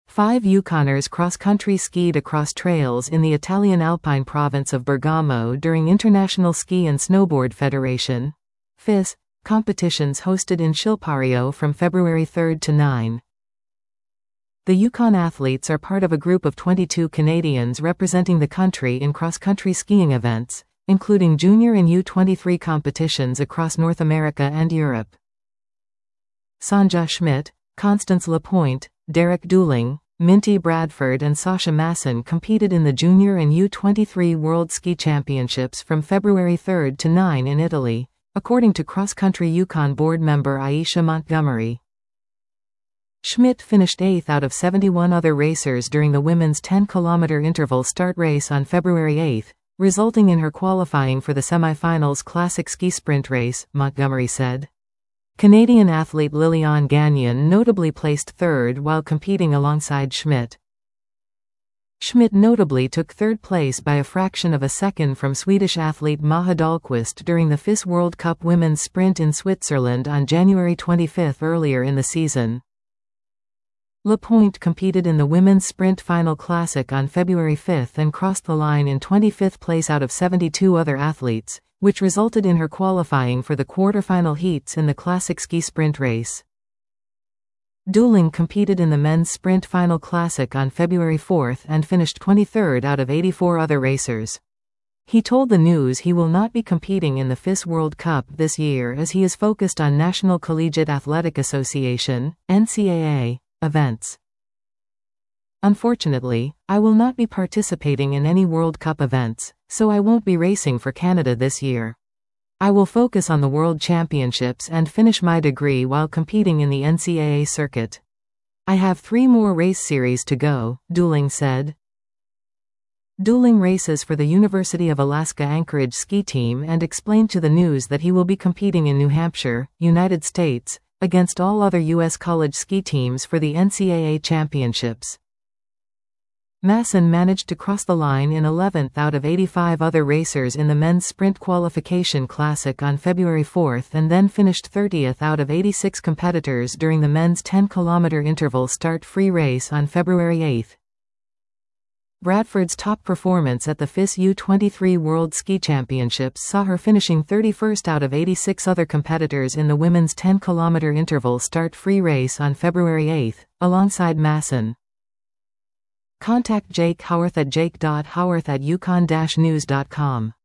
5 Yukoners cross-country skied across trails in the Italian Alpine province of Bergamo during International Ski and Snowboard Federation (FIS) competitions hosted in Chilpario from February 3 to 9. The Yukon athletes are part of a group of 22 Canadians representing the country in cross-country skiing events, including junior and U23 competitions across North America and Europe. Sonja Schmidt, Constance Lapointe, Derek Dooling, Minty Bradford and Sasha Masson competed in the Junior and U23 World Ski Championships from February 3 to 9 in Italy, according to cross-country Yukon board member Aisha Montgomery. Schmidt finished 8th out of 71 other racers during the women's 10-kilometer interval start race on February 8, resulting in her qualifying for the semifinals classic ski sprint race, Montgomery said. Canadian athlete Liliane Gagnon notably placed 3rd while competing alongside Schmidt. Schmidt notably took 3rd place by a fraction of a second from Swedish athlete Maja Dahlqvist during the FIS World Cup Women's Sprint in Switzerland on January 25 earlier in the season. Lapointe competed in the Women's Sprint Final Classic on February 5 and crossed the line in 25th place out of 72 other athletes, which resulted in her qualifying for the quarter-final heats in the classic ski sprint race. Dooling competed in the Men's Sprint Final Classic on February 4 and finished 23rd out of 84 other racers. He told the News he will not be competing in the FIS World Cup this year as he is focused on National Collegiate Athletic Association (NCAA) events. Unfortunately, I will not be participating in any World Cup events, so I won't be racing for Canada this year. I will focus on the World Championships and finish my degree while competing in the NCAA circuit. I have 3 more race series to go, Dooling said. Dooling races for the University of Alaska Anchorage ski team and explained to the News that he will be competing in New Hampshire, United States, against all other U.S. college ski teams for the NCAA championships. Masson managed to cross the line in 11th out of 85 other racers in the Men's Sprint Qualification Classic on February 4 and then finished 30th out of 86 competitors during the men's 10-kilometer interval start free race on February 8. Bradford's top performance at the FIS U23 World Ski Championships saw her finishing 31st out of 86 other competitors in the women's 10-kilometer interval start free race on February 8, alongside Masson. Contact Jake Howarth at jake.howarth@yukon-news.com.